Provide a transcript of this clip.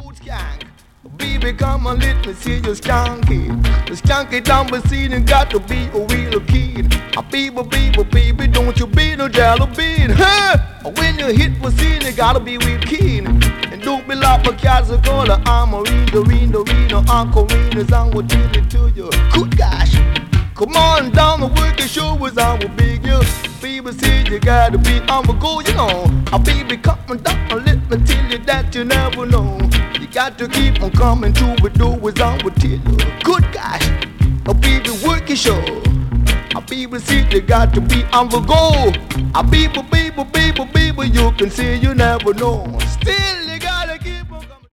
skank. Baby, come on, let me see you skanky. The skanky down the scene and got to be a real kid. A baby, don't you be no jello bean. Huh? When you hit the scene, you gotta be real keen. And don't be like a cat's a color. I'm a Reno, Uncle Rena's, I will tell it to you. Good gosh. Come on down the working show was our big you. Baby said you gotta be on the go, you know. A baby coming down, let me tell you that you never know. You got to keep on coming to the door was I will tell you. Good gosh, a baby working show. A baby said you got to be on the go. A baby, you can say you never know. Still